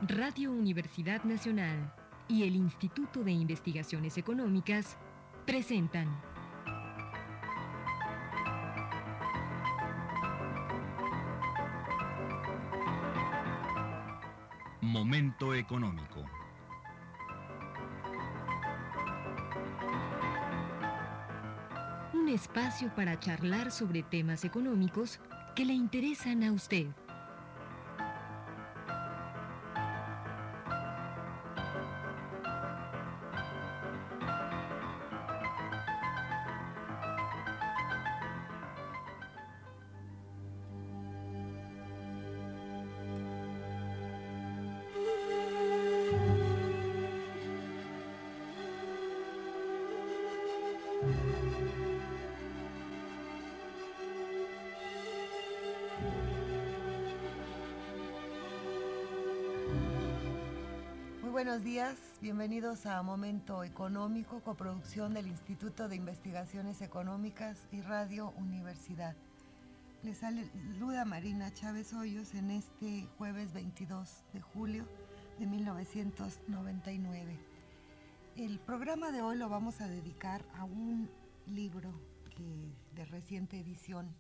Radio Universidad Nacional y el Instituto de Investigaciones Económicas presentan Momento Económico. Un espacio para charlar sobre temas económicos que le interesan a usted. Buenos días, bienvenidos a Momento Económico, coproducción del Instituto de Investigaciones Económicas y Radio Universidad. Les saluda Marina Chávez Hoyos en este jueves 22 de julio de 1999. El programa de hoy lo vamos a dedicar a un libro de reciente edición,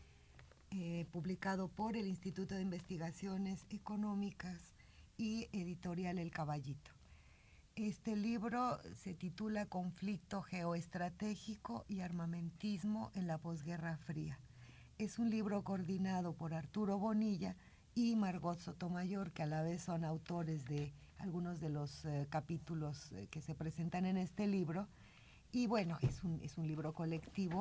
publicado por el Instituto de Investigaciones Económicas y editorial El Caballito. Este libro se titula Conflicto geoestratégico y armamentismo en la posguerra fría. Es un libro coordinado por Arturo Bonilla y Margot Sotomayor, que a la vez son autores de algunos de los capítulos que se presentan en este libro. Y bueno, es un libro colectivo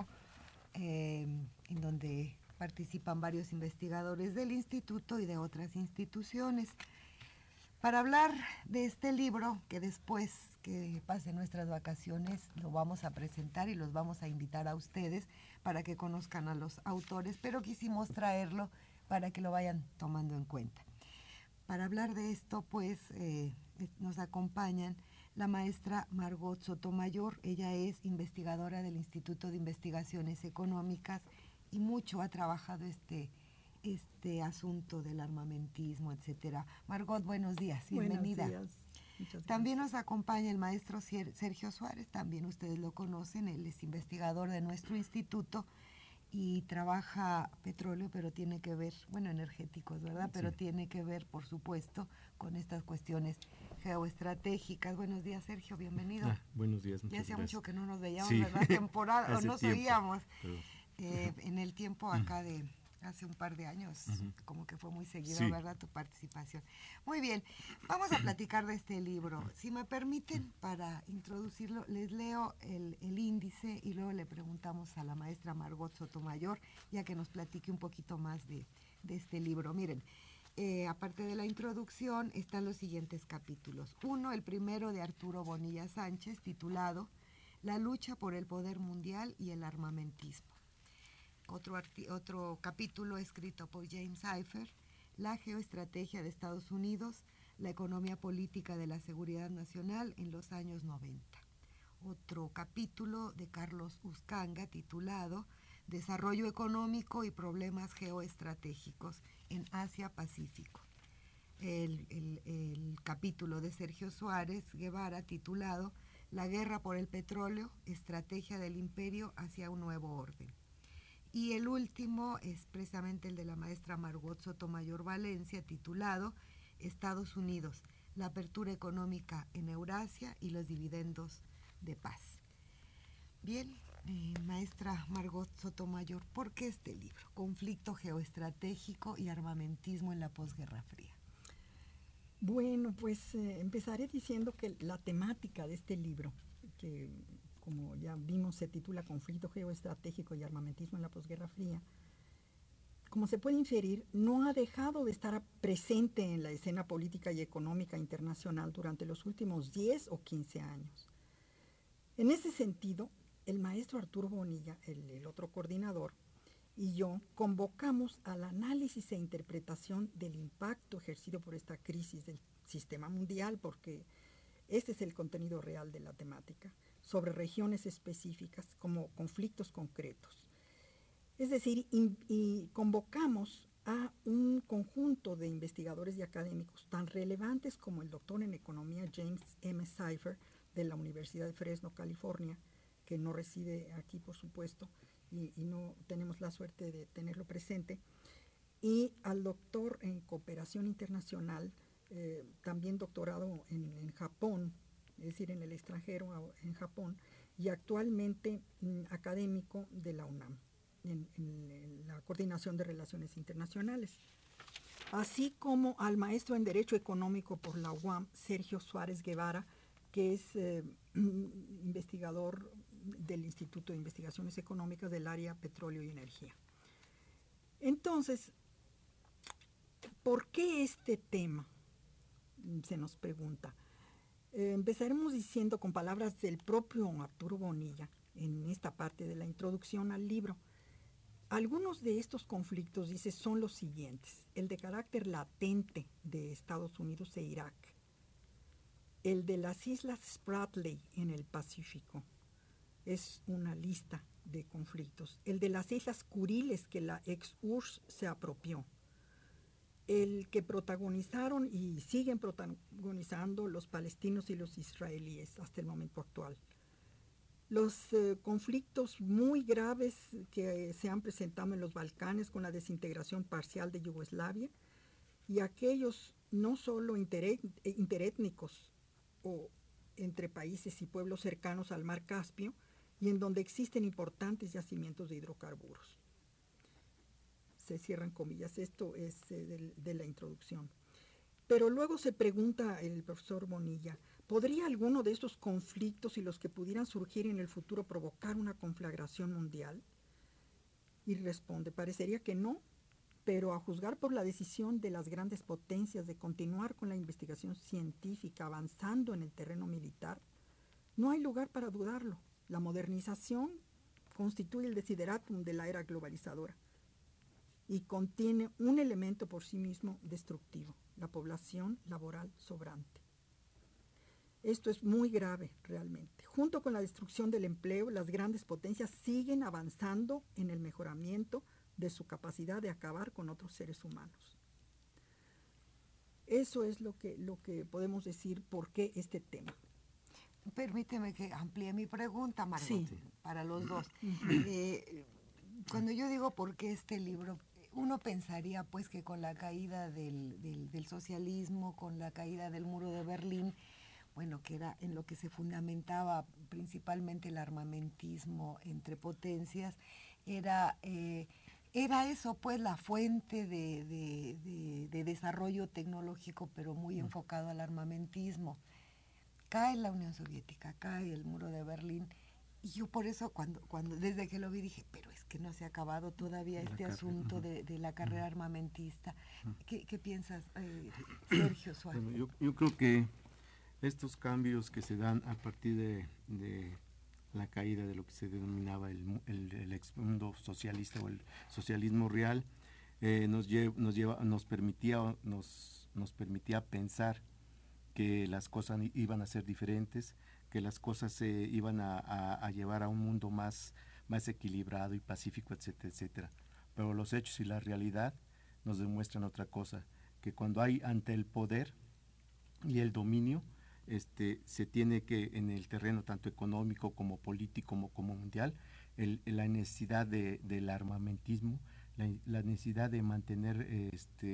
en donde participan varios investigadores del instituto y de otras instituciones. Para hablar de este libro, que después que pasen nuestras vacaciones lo vamos a presentar y los vamos a invitar a ustedes para que conozcan a los autores, pero quisimos traerlo para que lo vayan tomando en cuenta. Para hablar de esto, pues, nos acompañan la maestra Margot Sotomayor. Ella es investigadora del Instituto de Investigaciones Económicas y mucho ha trabajado este asunto del armamentismo, etcétera. Margot, buenos días, bienvenida. Buenos días. Muchas gracias. También nos acompaña el maestro Sergio Suárez, también ustedes lo conocen, él es investigador de nuestro instituto y trabaja petróleo, pero tiene que ver, energéticos, ¿verdad? Pero sí, tiene que ver, por supuesto, con estas cuestiones geoestratégicas. Buenos días, Sergio, bienvenido. Buenos días, muchas gracias. Ya hacía mucho que no nos veíamos, sí, ¿verdad? Temporada, o no seguíamos pero... en el tiempo acá de hace un par de años, como que fue muy seguido, sí, ¿verdad?, tu participación. Muy bien, vamos a platicar de este libro. Si me permiten, para introducirlo, les leo el índice y luego le preguntamos a la maestra Margot Sotomayor, ya que nos platique un poquito más de este libro. Miren, aparte de la introducción, están los siguientes capítulos. Uno, el primero de Arturo Bonilla Sánchez, titulado La lucha por el poder mundial y el armamentismo. Otro capítulo escrito por James Seifer, La geoestrategia de Estados Unidos, la economía política de la seguridad nacional en los años 90. Otro capítulo de Carlos Uscanga titulado Desarrollo económico y problemas geoestratégicos en Asia-Pacífico. El capítulo de Sergio Suárez Guevara titulado La guerra por el petróleo, estrategia del imperio hacia un nuevo orden. Y el último es precisamente el de la maestra Margot Sotomayor Valencia, titulado Estados Unidos, la apertura económica en Eurasia y los dividendos de paz. Bien, maestra Margot Sotomayor, ¿por qué este libro? Conflicto geoestratégico y armamentismo en la posguerra fría. Bueno, pues empezaré diciendo que la temática de este libro, que como ya vimos se titula Conflicto geoestratégico y armamentismo en la posguerra fría, como se puede inferir, no ha dejado de estar presente en la escena política y económica internacional durante los últimos 10 o 15 años. En ese sentido, el maestro Arturo Bonilla, el otro coordinador, y yo convocamos al análisis e interpretación del impacto ejercido por esta crisis del sistema mundial, porque este es el contenido real de la temática, sobre regiones específicas como conflictos concretos. Es decir, y convocamos a un conjunto de investigadores y académicos tan relevantes como el doctor en economía James M. Seifer de la Universidad de Fresno, California, que no reside aquí, por supuesto, y no tenemos la suerte de tenerlo presente, y al doctor en cooperación internacional, también doctorado en Japón, es decir, en el extranjero, en Japón, y actualmente académico de la UNAM, en la Coordinación de Relaciones Internacionales, así como al maestro en Derecho Económico por la UAM, Sergio Suárez Guevara, que es investigador del Instituto de Investigaciones Económicas del área Petróleo y Energía. Entonces, ¿por qué este tema? Se nos pregunta. Empezaremos diciendo con palabras del propio Arturo Bonilla en esta parte de la introducción al libro. Algunos de estos conflictos, dice, son los siguientes: el de carácter latente de Estados Unidos e Irak, el de las Islas Spratly en el Pacífico, es una lista de conflictos, el de las Islas Kuriles que la ex-URSS se apropió, el que protagonizaron y siguen protagonizando los palestinos y los israelíes hasta el momento actual. Los conflictos muy graves que se han presentado en los Balcanes con la desintegración parcial de Yugoslavia, y aquellos no solo interétnicos o entre países y pueblos cercanos al mar Caspio, y en donde existen importantes yacimientos de hidrocarburos. Se cierran comillas, esto es de la introducción. Pero luego se pregunta el profesor Bonilla, ¿podría alguno de estos conflictos y los que pudieran surgir en el futuro provocar una conflagración mundial? Y responde, parecería que no, pero a juzgar por la decisión de las grandes potencias de continuar con la investigación científica avanzando en el terreno militar, no hay lugar para dudarlo. La modernización constituye el desideratum de la era globalizadora y contiene un elemento por sí mismo destructivo, la población laboral sobrante. Esto es muy grave realmente. Junto con la destrucción del empleo, las grandes potencias siguen avanzando en el mejoramiento de su capacidad de acabar con otros seres humanos. Eso es lo que podemos decir por qué este tema. Permíteme que amplíe mi pregunta, Margot, Sí. para los dos. Cuando yo digo por qué este libro, uno pensaría pues que con la caída del socialismo, con la caída del muro de Berlín, bueno, que era en lo que se fundamentaba principalmente el armamentismo entre potencias, era eso, pues, la fuente de desarrollo tecnológico, pero muy enfocado al armamentismo. Cae la Unión Soviética, cae el muro de Berlín, y yo por eso cuando desde que lo vi dije, pero es que no se ha acabado todavía este asunto de la carrera armamentista. ¿Qué piensas, Sergio Suárez? Bueno, yo creo que estos cambios que se dan a partir de la caída de lo que se denominaba el exmundo socialista o el socialismo real, nos permitía pensar que las cosas iban a ser diferentes, que las cosas se iban a llevar a un mundo más equilibrado y pacífico, etcétera, etcétera. Pero los hechos y la realidad nos demuestran otra cosa, que cuando hay ante el poder y el dominio, se tiene que, en el terreno tanto económico como político como mundial, la necesidad del armamentismo, la necesidad de mantener,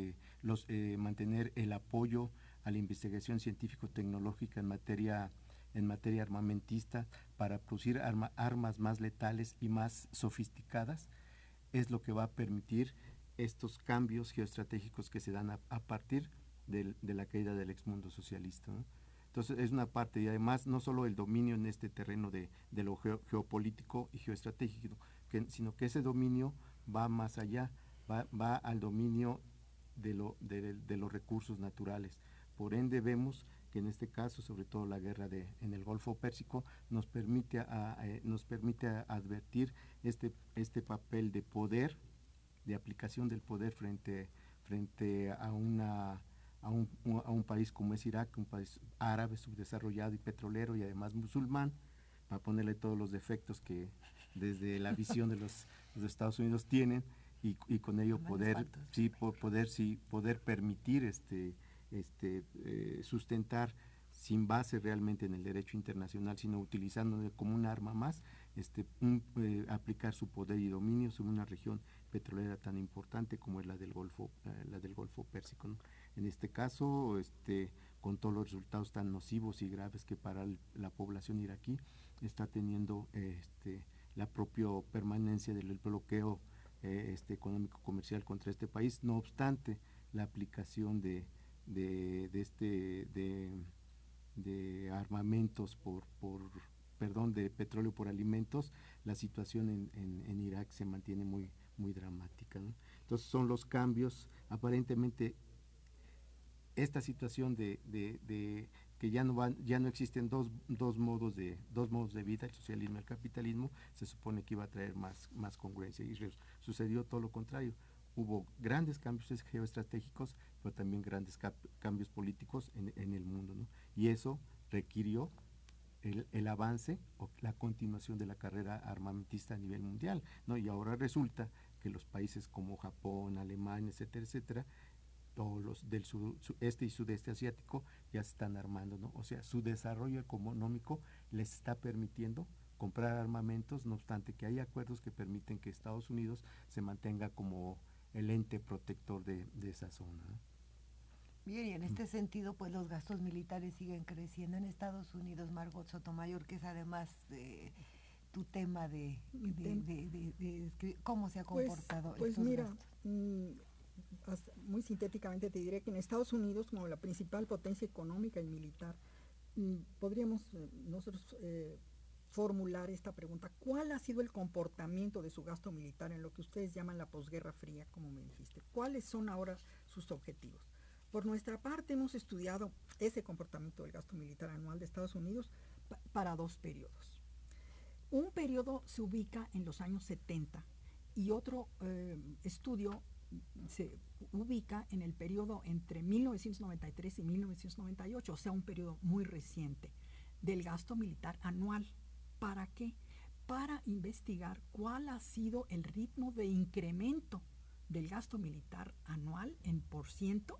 mantener el apoyo a la investigación científico-tecnológica en materia armamentista para producir armas más letales y más sofisticadas, es lo que va a permitir estos cambios geoestratégicos que se dan a partir de la caída del exmundo socialista, ¿no? Entonces es una parte, y además no solo el dominio en este terreno de lo geopolítico y geoestratégico, sino que ese dominio va más allá, va al dominio de los recursos naturales. Por ende vemos que en este caso, sobre todo la guerra en el Golfo Pérsico, nos permite advertir este papel de poder, de aplicación del poder frente a un país como es Irak, un país árabe, subdesarrollado y petrolero y además musulmán, para ponerle todos los defectos que desde la visión de los Estados Unidos tienen, y con ello poder permitir sustentar sin base realmente en el derecho internacional, sino utilizándolo como un arma más, aplicar su poder y dominio sobre una región petrolera tan importante como es la del Golfo Pérsico, ¿no? En este caso, con todos los resultados tan nocivos y graves que para la población iraquí está teniendo la propia permanencia del bloqueo económico-comercial contra este país. No obstante, la aplicación de armamentos de petróleo por alimentos, la situación en Irak se mantiene muy dramática, ¿no? Entonces son los cambios, aparentemente esta situación de que ya no existen dos modos de vida, el socialismo y el capitalismo, se supone que iba a traer más congruencia, y sucedió todo lo contrario. Hubo grandes cambios geoestratégicos, pero también grandes cambios políticos en el mundo, ¿no? Y eso requirió el avance o la continuación de la carrera armamentista a nivel mundial, ¿no? Y ahora resulta que los países como Japón, Alemania, etcétera, etcétera, todos los del este y sudeste asiático ya se están armando, ¿no? O sea, su desarrollo económico les está permitiendo comprar armamentos, no obstante que hay acuerdos que permiten que Estados Unidos se mantenga como el ente protector de esa zona, ¿no? Bien, y en este sentido, pues los gastos militares siguen creciendo en Estados Unidos, Margot Sotomayor, que es además tu tema de cómo se ha comportado pues estos mira, gastos. Muy sintéticamente te diré que en Estados Unidos, como la principal potencia económica y militar, podríamos nosotros formular esta pregunta: ¿cuál ha sido el comportamiento de su gasto militar en lo que ustedes llaman la posguerra fría, como me dijiste? ¿Cuáles son ahora sus objetivos? Por nuestra parte, hemos estudiado ese comportamiento del gasto militar anual de Estados Unidos para dos periodos. Un periodo se ubica en los años 70 y otro estudio se ubica en el periodo entre 1993 y 1998, o sea, un periodo muy reciente del gasto militar anual. ¿Para qué? Para investigar cuál ha sido el ritmo de incremento del gasto militar anual en porciento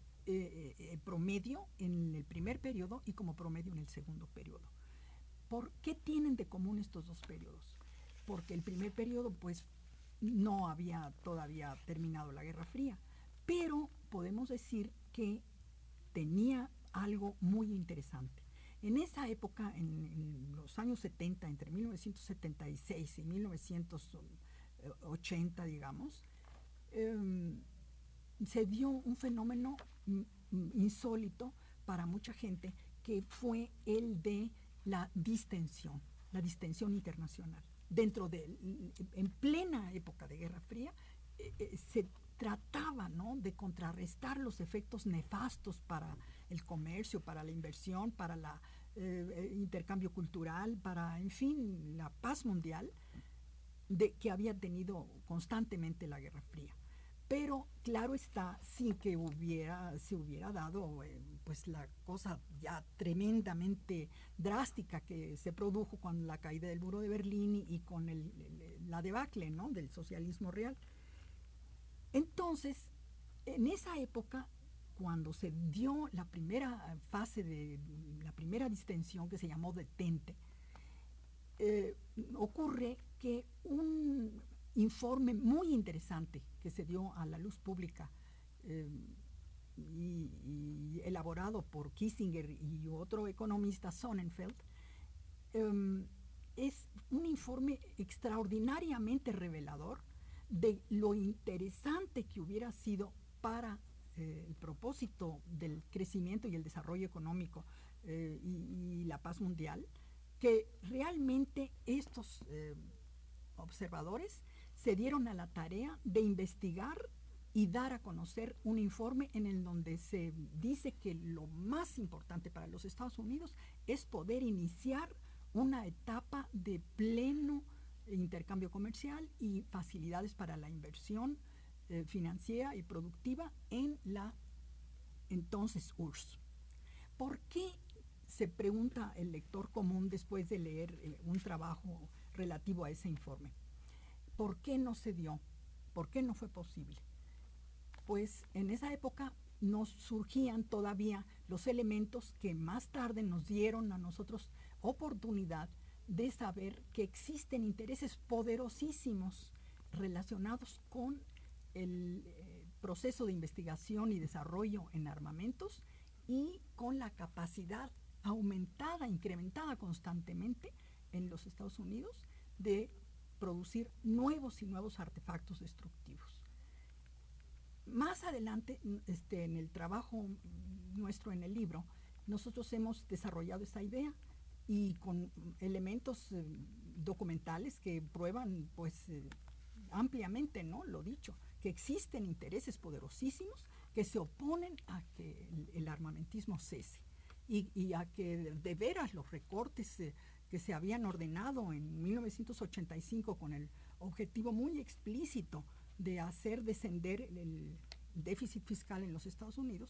promedio en el primer periodo y como promedio en el segundo periodo. ¿Por qué tienen de común estos dos periodos? Porque el primer periodo, pues, no había todavía terminado la Guerra Fría, pero podemos decir que tenía algo muy interesante. En esa época, en los años 70, entre 1976 y 1980, digamos, se dio un fenómeno insólito para mucha gente, que fue el de la distensión internacional. En plena época de Guerra Fría, se trataba, ¿no?, de contrarrestar los efectos nefastos para el comercio, para la inversión, para el intercambio cultural, para, en fin, la paz mundial que había tenido constantemente la Guerra Fría. Pero claro está, sin que se hubiera dado pues la cosa ya tremendamente drástica que se produjo con la caída del muro de Berlín y con la debacle, ¿no?, del socialismo real. Entonces, en esa época, cuando se dio la primera fase de la primera distensión, que se llamó detente, ocurre que un informe muy interesante que se dio a la luz pública y elaborado por Kissinger y otro economista, Sonnenfeld, es un informe extraordinariamente revelador de lo interesante que hubiera sido para el propósito del crecimiento y el desarrollo económico y la paz mundial, que realmente estos observadores se dieron a la tarea de investigar y dar a conocer un informe en el donde se dice que lo más importante para los Estados Unidos es poder iniciar una etapa de pleno intercambio comercial y facilidades para la inversión financiera y productiva en la entonces URSS. ¿Por qué, se pregunta el lector común después de leer un trabajo relativo a ese informe? ¿Por qué no se dio ¿Por qué no fue posible? Pues en esa época nos surgían todavía los elementos que más tarde nos dieron a nosotros oportunidad de saber que existen intereses poderosísimos relacionados con el proceso de investigación y desarrollo en armamentos y con la capacidad aumentada, incrementada constantemente en los Estados Unidos de producir nuevos y nuevos artefactos destructivos. Más adelante, en el trabajo nuestro en el libro, nosotros hemos desarrollado esta idea y con elementos documentales que prueban pues ampliamente, ¿no?, lo dicho, que existen intereses poderosísimos que se oponen a que el armamentismo cese y a que de veras los recortes que se habían ordenado en 1985 con el objetivo muy explícito de hacer descender el déficit fiscal en los Estados Unidos,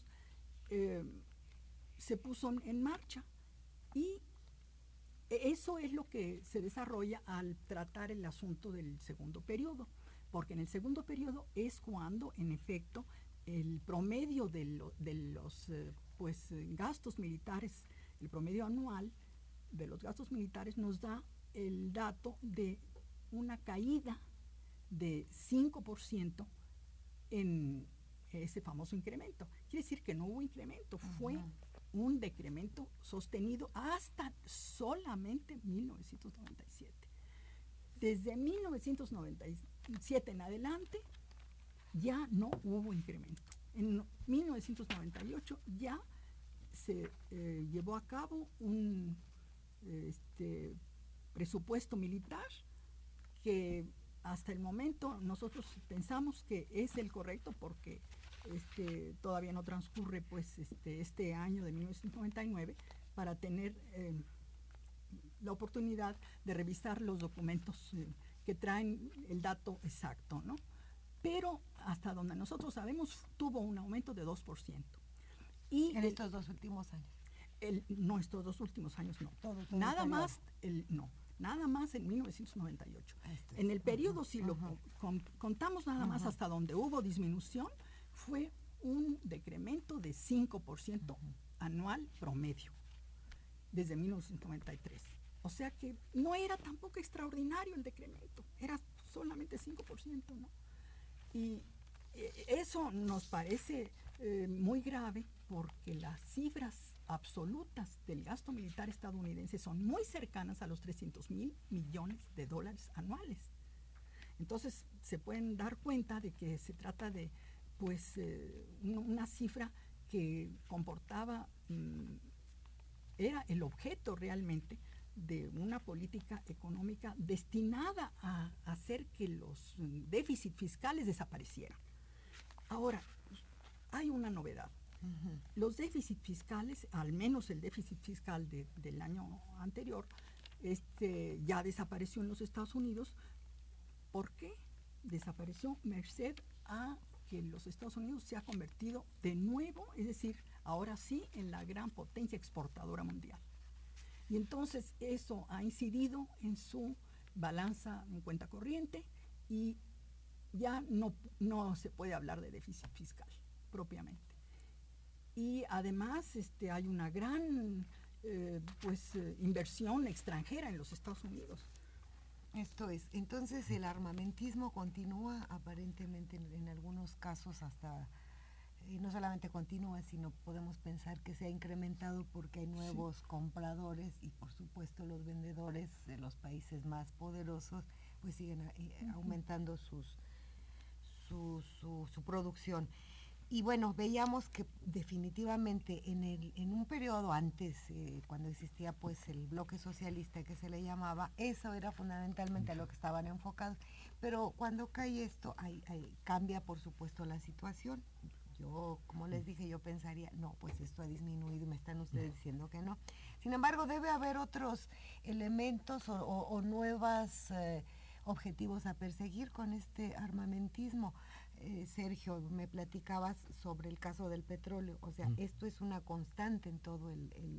se puso en marcha. Y eso es lo que se desarrolla al tratar el asunto del segundo periodo, porque en el segundo periodo es cuando, en efecto, el promedio de los gastos militares, el promedio anual de los gastos militares nos da el dato de una caída de 5% en ese famoso incremento. Quiere decir que no hubo incremento, fue un decremento sostenido hasta solamente 1997. Desde 1997 en adelante ya no hubo incremento. En 1998 ya se llevó a cabo un presupuesto militar que hasta el momento nosotros pensamos que es el correcto porque todavía no transcurre pues este año de 1999 para tener la oportunidad de revisar los documentos que traen el dato exacto, ¿no? Pero hasta donde nosotros sabemos tuvo un aumento de 2%. Y en estos 2 últimos años. Nuestros 2 últimos años no. Nada más en 1998. En el periodo, si lo contamos nada más hasta donde hubo disminución, fue un decremento de 5% anual promedio desde 1993. O sea que no era tampoco extraordinario el decremento, era solamente 5%, ¿no? Y eso nos parece muy grave porque las cifras absolutas del gasto militar estadounidense son muy cercanas a los 300,000 millones de dólares anuales. Entonces se pueden dar cuenta de que se trata de una cifra que comportaba, era el objeto realmente de una política económica destinada a hacer que los déficits fiscales desaparecieran. Ahora, hay una novedad. Los déficits fiscales, al menos el déficit fiscal del año anterior, ya desapareció en los Estados Unidos. ¿Por qué? Desapareció merced a que los Estados Unidos se ha convertido de nuevo, es decir, ahora sí, en la gran potencia exportadora mundial. Y entonces eso ha incidido en su balanza en cuenta corriente y ya no se puede hablar de déficit fiscal propiamente. Y además hay una gran inversión extranjera en los Estados Unidos. Esto es, entonces el armamentismo continúa aparentemente en algunos casos hasta, no solamente continúa, sino podemos pensar que se ha incrementado porque hay nuevos compradores y por supuesto los vendedores de los países más poderosos pues siguen aumentando su producción. Y bueno, veíamos que definitivamente en un periodo antes, cuando existía pues el bloque socialista que se le llamaba, eso era fundamentalmente a lo que estaban enfocados. Pero cuando cae esto, cambia por supuesto la situación. Yo, como les dije, yo pensaría, no, pues esto ha disminuido y me están ustedes diciendo que no. Sin embargo, debe haber otros elementos o nuevos objetivos a perseguir con este armamentismo. Sergio, me platicabas sobre el caso del petróleo, o sea, esto es una constante en todo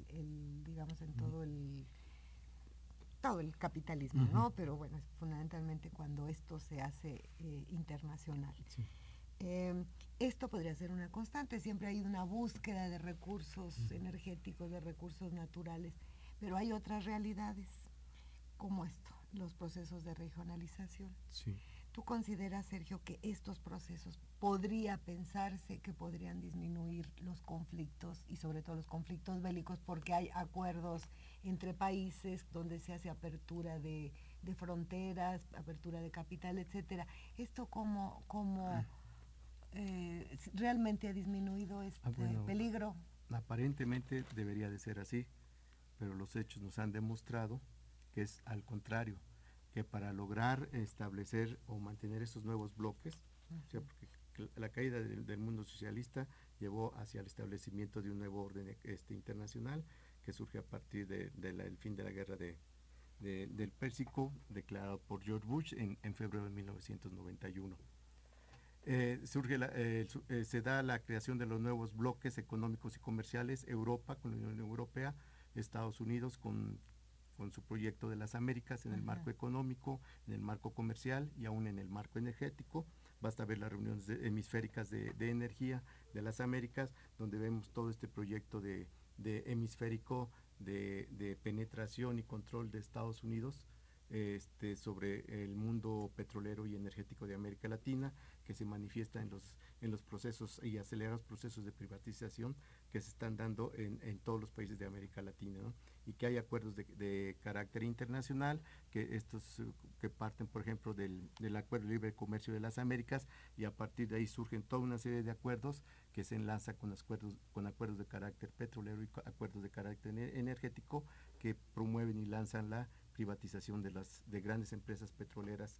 todo el capitalismo, ¿no? Pero bueno, fundamentalmente especialmente cuando esto se hace internacional. Sí. Esto podría ser una constante, siempre hay una búsqueda de recursos energéticos, de recursos naturales, pero hay otras realidades como esto, los procesos de regionalización. Sí. ¿Tú consideras, Sergio, que estos procesos podría pensarse que podrían disminuir los conflictos y sobre todo los conflictos bélicos porque hay acuerdos entre países donde se hace apertura de fronteras, apertura de capital, etcétera? ¿Esto cómo realmente ha disminuido este peligro? Aparentemente debería de ser así, pero los hechos nos han demostrado que es al contrario, que para lograr establecer o mantener estos nuevos bloques, o sea, porque la caída del mundo socialista llevó hacia el establecimiento de un nuevo orden internacional que surge a partir del fin de la guerra del Pérsico, declarado por George Bush en febrero de 1991. Se da la creación de los nuevos bloques económicos y comerciales, Europa con la Unión Europea, Estados Unidos con su proyecto de las Américas en el marco económico, en el marco comercial y aún en el marco energético. Basta ver las reuniones hemisféricas de energía de las Américas, donde vemos todo este proyecto de hemisférico de penetración y control de Estados Unidos sobre el mundo petrolero y energético de América Latina, que se manifiesta en los procesos y acelerados procesos de privatización que se están dando en todos los países de América Latina, ¿no? Y que hay acuerdos de carácter internacional, que parten, por ejemplo, del Acuerdo de Libre Comercio de las Américas, y a partir de ahí surgen toda una serie de acuerdos que se enlazan con acuerdos de carácter petrolero y acuerdos de carácter energético que promueven y lanzan la privatización de grandes empresas petroleras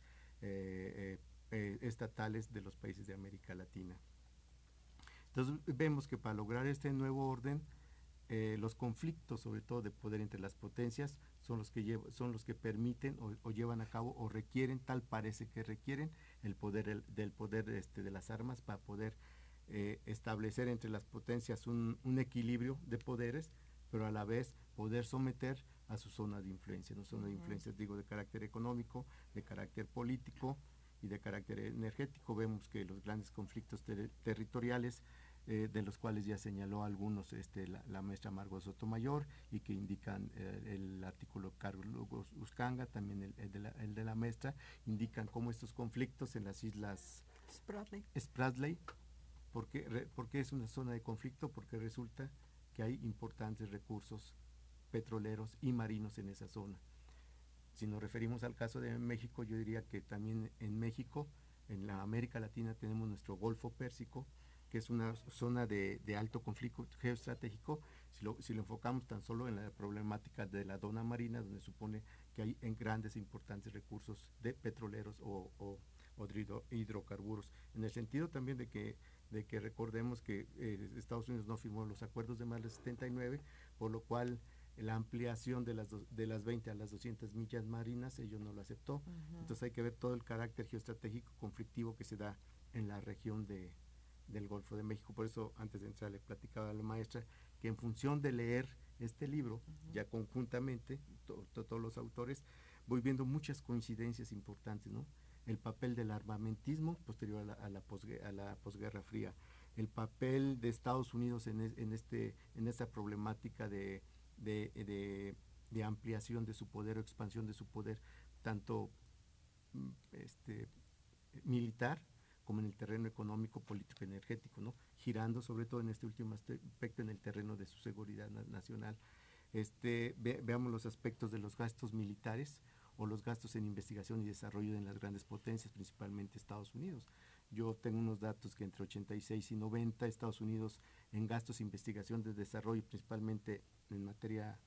estatales de los países de América Latina. Entonces vemos que para lograr este nuevo orden, los conflictos, sobre todo de poder entre las potencias, son los que permiten o llevan a cabo o requieren, tal parece que requieren, el poder de las armas para poder establecer entre las potencias un equilibrio de poderes, pero a la vez poder someter a su zona de influencia, ¿no? Zona de influencia, digo, de carácter económico, de carácter político y de carácter energético. Vemos que los grandes conflictos territoriales, de los cuales ya señaló algunos la maestra Margot Sotomayor, y que indican el artículo Carlos Uscanga, también el de la maestra, indican cómo estos conflictos en las islas Spratly, porque es una zona de conflicto, porque resulta que hay importantes recursos petroleros y marinos en esa zona. Si nos referimos al caso de México, yo diría que también en México, en la América Latina, tenemos nuestro Golfo Pérsico, que es una zona de alto conflicto geoestratégico, si lo enfocamos tan solo en la problemática de la zona marina, donde supone que hay grandes e importantes recursos de petroleros o hidrocarburos, en el sentido también de que recordemos que Estados Unidos no firmó los acuerdos de Mar del 79, por lo cual la ampliación de las 20 a las 200 millas marinas, ellos no lo aceptó. Entonces hay que ver todo el carácter geoestratégico conflictivo que se da en la región del Golfo de México. Por eso, antes de entrar, le platicaba a la maestra que en función de leer este libro, ya conjuntamente, todos los autores, voy viendo muchas coincidencias importantes, ¿no? El papel del armamentismo posterior a la posguerra fría, el papel de Estados Unidos en esta problemática de ampliación de su poder o expansión de su poder, tanto militar como en el terreno económico, político, energético, ¿no? Girando sobre todo en este último aspecto en el terreno de su seguridad nacional. Veamos los aspectos de los gastos militares o los gastos en investigación y desarrollo en las grandes potencias, principalmente Estados Unidos. Yo tengo unos datos que entre 86 y 90, Estados Unidos en gastos de investigación, de desarrollo, principalmente en materia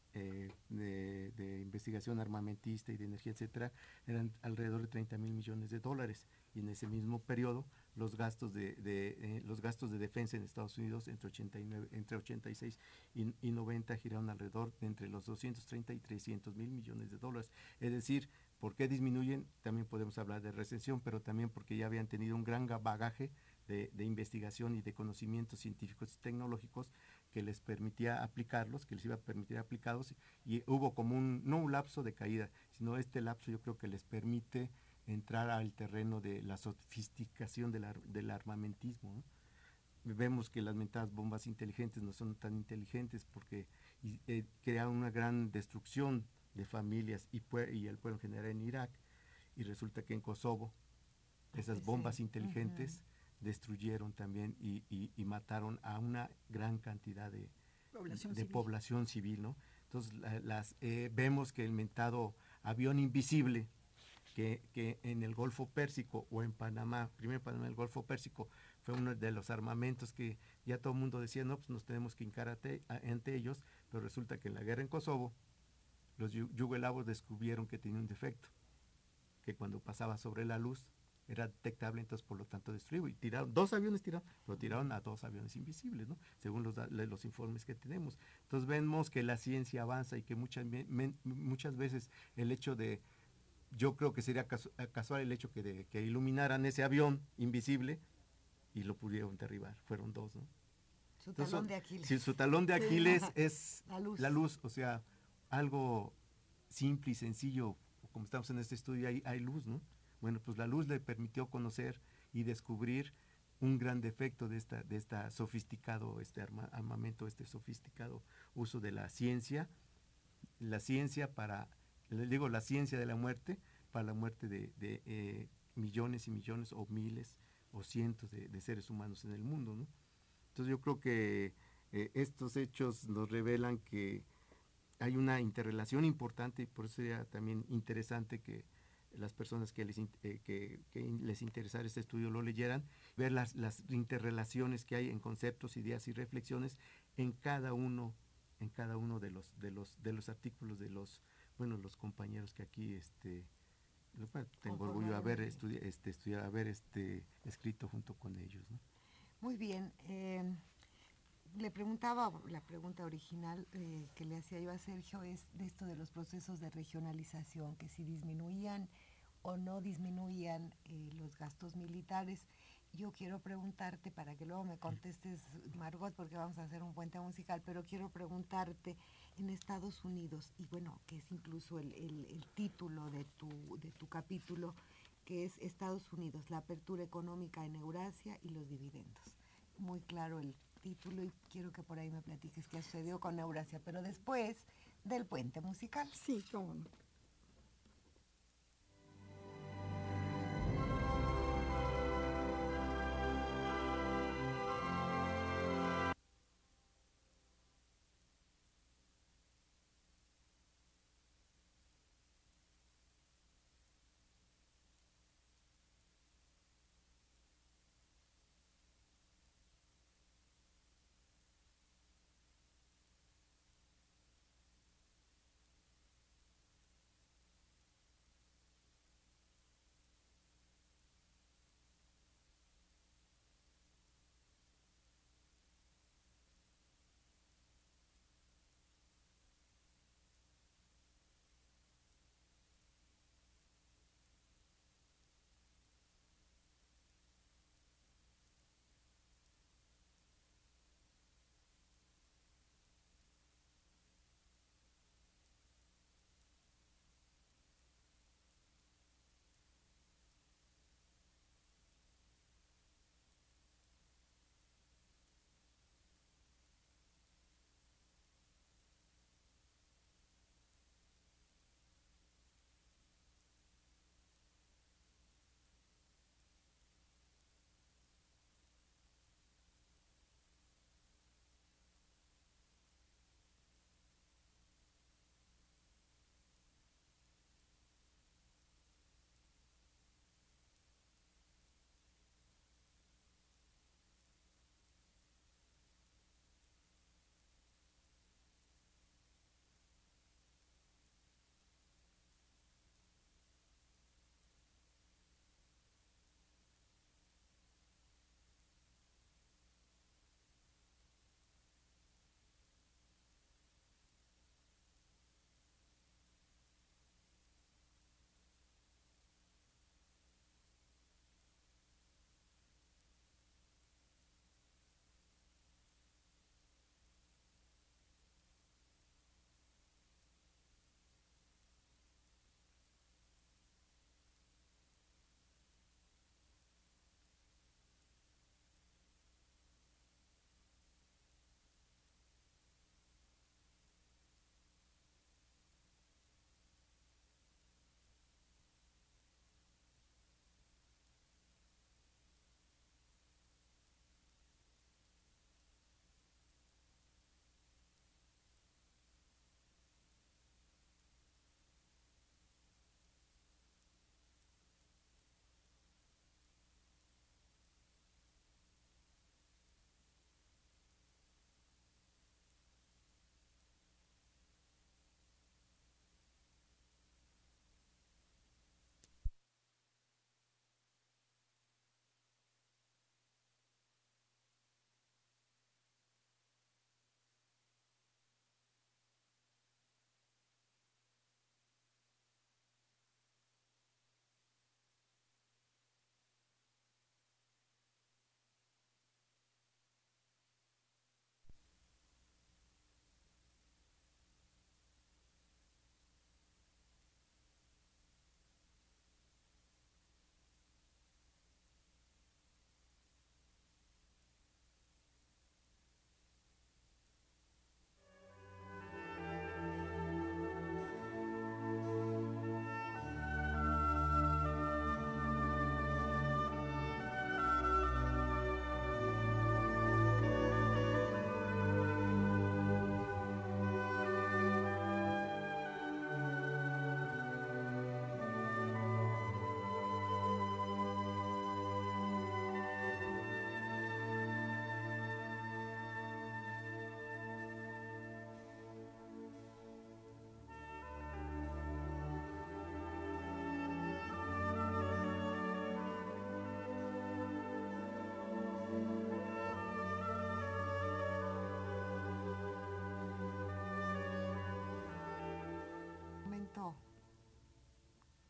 de investigación armamentista y de energía, etcétera, eran alrededor de 30 mil millones de dólares, y en ese mismo periodo los gastos de defensa en Estados Unidos entre 86 y 90 giraron alrededor de entre los 230 y 300 mil millones de dólares. Es decir, ¿por qué disminuyen? También podemos hablar de recesión, pero también porque ya habían tenido un gran bagaje de investigación y de conocimientos científicos y tecnológicos que les permitía aplicarlos, que les iba a permitir aplicarlos, y hubo como no un lapso de caída, sino este lapso yo creo que les permite entrar al terreno de la sofisticación del armamentismo, ¿no? Vemos que las mentadas bombas inteligentes no son tan inteligentes porque crearon una gran destrucción de familias y el pueblo en general en Irak, y resulta que en Kosovo esas bombas inteligentes destruyeron también y mataron a una gran cantidad de población civil, ¿no? Entonces vemos que el mentado avión invisible que en el Golfo Pérsico o en Panamá, primero en Panamá, el Golfo Pérsico, fue uno de los armamentos que ya todo el mundo decía, no, pues nos tenemos que hincar ante ellos, pero resulta que en la guerra en Kosovo, los yugoslavos descubrieron que tenía un defecto, que cuando pasaba sobre la luz era detectable, entonces por lo tanto destruido, y tiraron, pero tiraron a 2 aviones invisibles, ¿no? Según los informes que tenemos. Entonces vemos que la ciencia avanza y que muchas veces el hecho de, yo creo que sería casual el hecho que iluminaran ese avión invisible y lo pudieron derribar, fueron 2, ¿no? Su talón de Aquiles. Si su talón de Aquiles es la luz, o sea, algo simple y sencillo, como estamos en este estudio, hay luz, ¿no? Bueno, pues la luz le permitió conocer y descubrir un gran defecto de esta sofisticado armamento, este sofisticado uso de la ciencia les digo, la ciencia de la muerte, para la muerte de millones y millones o miles o cientos de seres humanos en el mundo, ¿no? Entonces yo creo que estos hechos nos revelan que hay una interrelación importante, y por eso sería también interesante que las personas que les interesara este estudio lo leyeran, ver las interrelaciones que hay en conceptos, ideas y reflexiones en cada uno de los artículos de los compañeros que aquí tengo orgullo de haber escrito junto con ellos, ¿no? Muy bien. Le preguntaba, la pregunta original que le hacía yo a Sergio es de esto de los procesos de regionalización, que si disminuían o no disminuían los gastos militares. Yo quiero preguntarte, para que luego me contestes, Margot, porque vamos a hacer un puente musical, pero quiero preguntarte, en Estados Unidos, y bueno, que es incluso el título de tu capítulo, que es Estados Unidos, la apertura económica en Eurasia y los dividendos. Muy claro el título, y quiero que por ahí me platiques qué sucedió con Eurasia, pero después del puente musical. Sí, cómo no.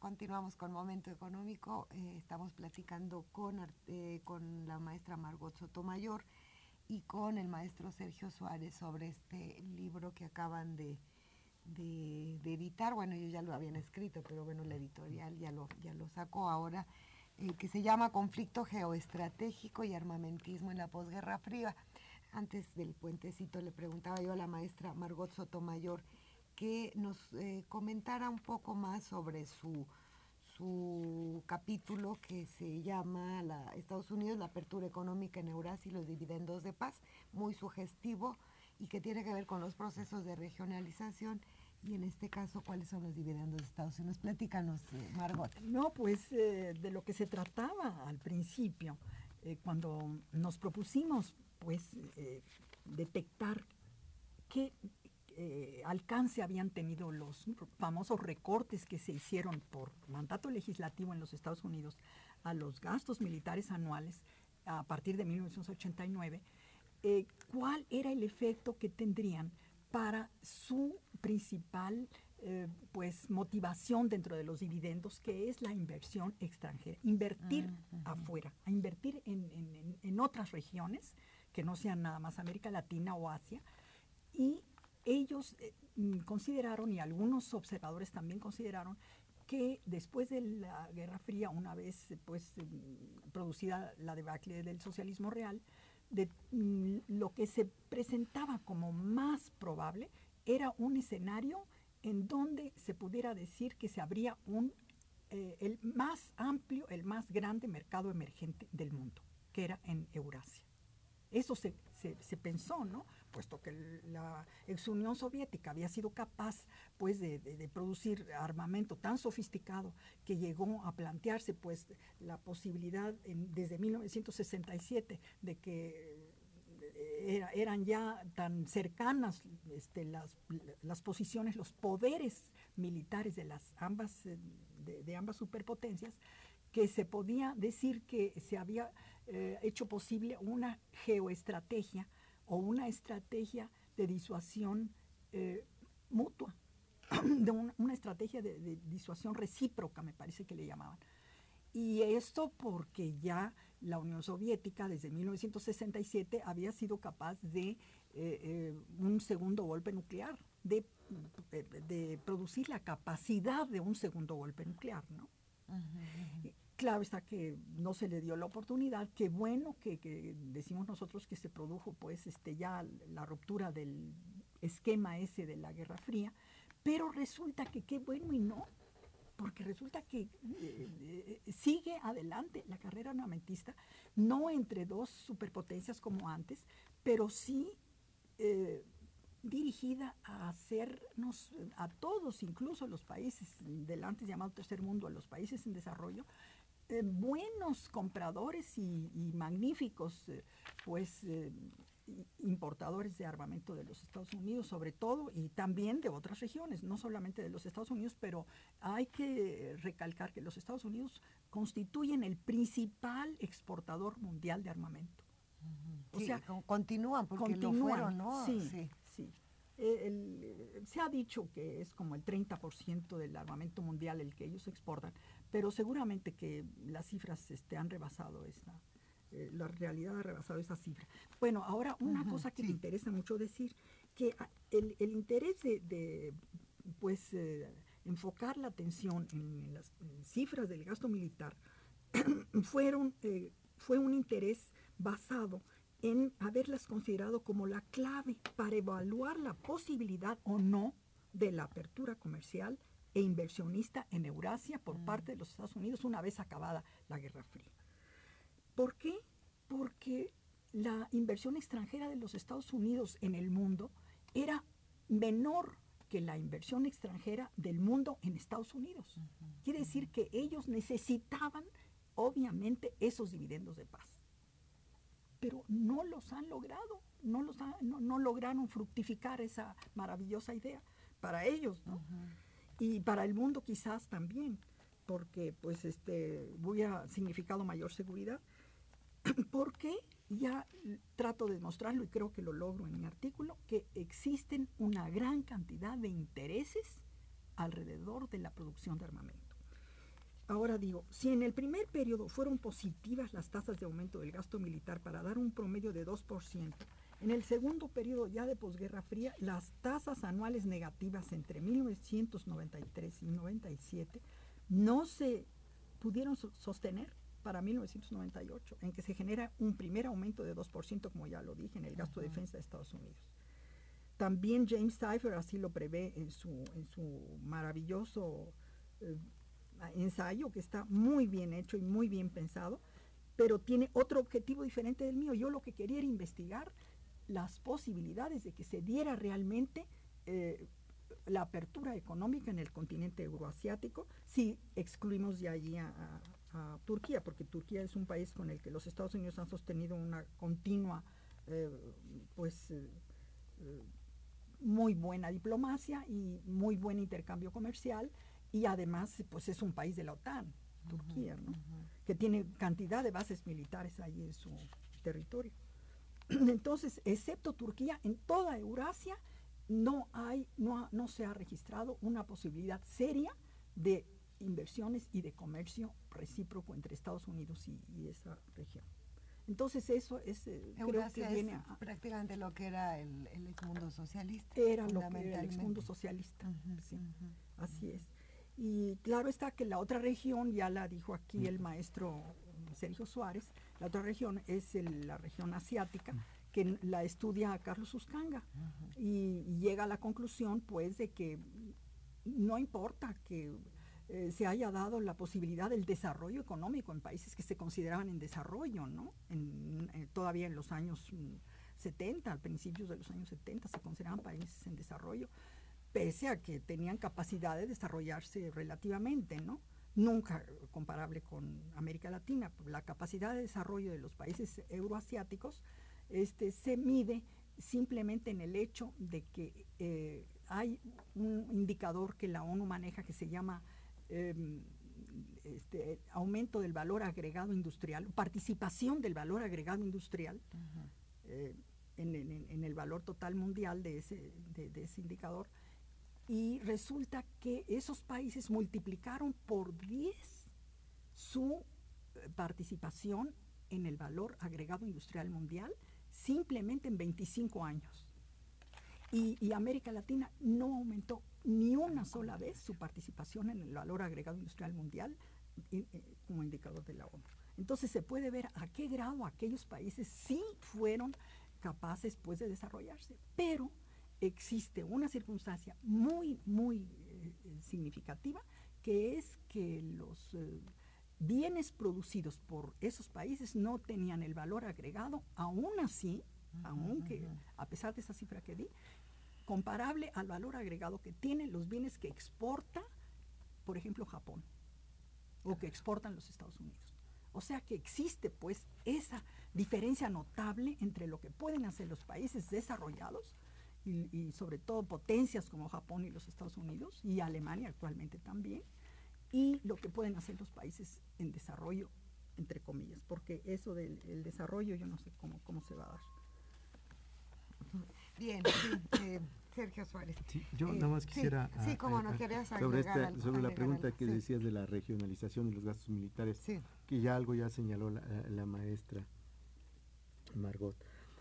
continuamos con Momento Económico. Estamos platicando con la maestra Margot Sotomayor y con el maestro Sergio Suárez sobre este libro que acaban de editar. Bueno, ellos ya lo habían escrito, pero bueno, la editorial ya lo sacó ahora, que se llama Conflicto Geoestratégico y Armamentismo en la Posguerra Fría. Antes del puentecito le preguntaba yo a la maestra Margot Sotomayor que nos comentara un poco más sobre su capítulo que se llama Estados Unidos, la apertura económica en Eurasia y los dividendos de paz, muy sugestivo y que tiene que ver con los procesos de regionalización y en este caso, ¿cuáles son los dividendos de Estados Unidos? Platícanos, Margot. No, pues de lo que se trataba al principio, cuando nos propusimos pues detectar qué alcance habían tenido los famosos recortes que se hicieron por mandato legislativo en los Estados Unidos a los gastos militares anuales a partir de 1989, cuál era el efecto que tendrían para su principal pues motivación dentro de los dividendos, que es la inversión extranjera, invertir afuera, a invertir en otras regiones que no sean nada más América Latina o Asia. Y ellos consideraron, y algunos observadores también consideraron, que después de la Guerra Fría, una vez pues producida la debacle del socialismo real, lo que se presentaba como más probable era un escenario en donde se pudiera decir que se abría el más amplio, el más grande mercado emergente del mundo, que era en Eurasia. Eso se pensó, ¿no? Puesto que la ex Unión Soviética había sido capaz pues de producir armamento tan sofisticado que llegó a plantearse pues la posibilidad desde 1967 de que eran ya tan cercanas las posiciones, los poderes militares de ambas superpotencias, que se podía decir que se había hecho posible una geoestrategia o una estrategia de disuasión mutua, una estrategia de disuasión recíproca, me parece que le llamaban. Y esto porque ya la Unión Soviética desde 1967 había sido capaz de un segundo golpe nuclear, de producir la capacidad de un segundo golpe nuclear, ¿no? Claro está que no se le dio la oportunidad. Qué bueno que decimos nosotros que se produjo pues ya la ruptura del esquema ese de la Guerra Fría, pero resulta que qué bueno y no, porque resulta que sigue adelante la carrera armamentista, no entre dos superpotencias como antes, pero sí dirigida a hacernos, a todos, incluso los países del antes llamado tercer mundo, a los países en desarrollo, buenos compradores y magníficos importadores de armamento de los Estados Unidos, sobre todo, y también de otras regiones, no solamente de los Estados Unidos, pero hay que recalcar que los Estados Unidos constituyen el principal exportador mundial de armamento. O sea, continúan, porque lo fueron, ¿no? Sí. Se ha dicho que es como el 30% del armamento mundial el que ellos exportan, pero seguramente que las cifras han rebasado la realidad ha rebasado esa cifra. Bueno, ahora una cosa que me interesa mucho decir, que el interés de enfocar la atención en las cifras del gasto militar fue un interés basado en haberlas considerado como la clave para evaluar la posibilidad o no de la apertura comercial e inversionista en Eurasia por parte de los Estados Unidos una vez acabada la Guerra Fría. ¿Por qué? Porque la inversión extranjera de los Estados Unidos en el mundo era menor que la inversión extranjera del mundo en Estados Unidos. Quiere decir que ellos necesitaban, obviamente, esos dividendos de paz. Pero no los han logrado, no lograron fructificar esa maravillosa idea para ellos, ¿no? Y para el mundo quizás también, porque pues hubiera significado mayor seguridad. Porque ya trato de demostrarlo y creo que lo logro en mi artículo, que existen una gran cantidad de intereses alrededor de la producción de armamento. ahora digo, si en el primer periodo fueron positivas las tasas de aumento del gasto militar para dar un promedio de 2%, en el segundo periodo ya de posguerra fría, las tasas anuales negativas entre 1993 y 97 no se pudieron sostener para 1998, en que se genera un primer aumento de 2%, como ya lo dije, en el gasto de defensa de Estados Unidos. También James Cypher así lo prevé en su maravilloso ensayo, que está muy bien hecho y muy bien pensado, pero tiene otro objetivo diferente del mío. Yo lo que quería era investigar las posibilidades de que se diera realmente la apertura económica en el continente euroasiático, si excluimos de allí a Turquía, porque Turquía es un país con el que los Estados Unidos han sostenido una continua muy buena diplomacia y muy buen intercambio comercial, y además pues es un país de la OTAN, Turquía, ¿no? Que tiene cantidad de bases militares ahí en su territorio. Entonces, excepto Turquía, en toda Eurasia no se ha registrado una posibilidad seria de inversiones y de comercio recíproco entre Estados Unidos y esa región. Entonces eso es, creo que viene a prácticamente lo que era el exmundo socialista. Era lo que era el exmundo socialista, sí, así es. Y claro está que la otra región, ya la dijo aquí el maestro Sergio Suárez, la otra región es la región asiática, que la estudia Carlos Uscanga, y llega a la conclusión pues de que no importa que se haya dado la posibilidad del desarrollo económico en países que se consideraban en desarrollo, ¿no? Todavía en los años 70, a principios de los años 70, se consideraban países en desarrollo, pese a que tenían capacidad de desarrollarse relativamente, ¿no? Nunca comparable con América Latina. La capacidad de desarrollo de los países euroasiáticos se mide simplemente en el hecho de que hay un indicador que la ONU maneja que se llama aumento del valor agregado industrial, participación del valor agregado industrial en el valor total mundial de ese indicador, y resulta que esos países multiplicaron por 10 su participación en el valor agregado industrial mundial simplemente en 25 años. Y América Latina no aumentó ni una sola vez su participación en el valor agregado industrial mundial como indicador de la ONU. Entonces se puede ver a qué grado aquellos países sí fueron capaces pues de desarrollarse, pero existe una circunstancia muy, muy significativa, que es que los bienes producidos por esos países no tenían el valor agregado, aún así, aunque a pesar de esa cifra que di, comparable al valor agregado que tienen los bienes que exporta, por ejemplo, Japón, o que exportan los Estados Unidos. O sea que existe pues esa diferencia notable entre lo que pueden hacer los países desarrollados y sobre todo potencias como Japón y los Estados Unidos, y Alemania actualmente también, y lo que pueden hacer los países en desarrollo, entre comillas, porque eso del desarrollo yo no sé cómo se va a dar. Bien, Sergio Suárez. Sí, yo nada más quisiera... Sí, como no querías agregar sobre la pregunta que decías de la regionalización de los gastos militares, que ya algo ya señaló la maestra Margot.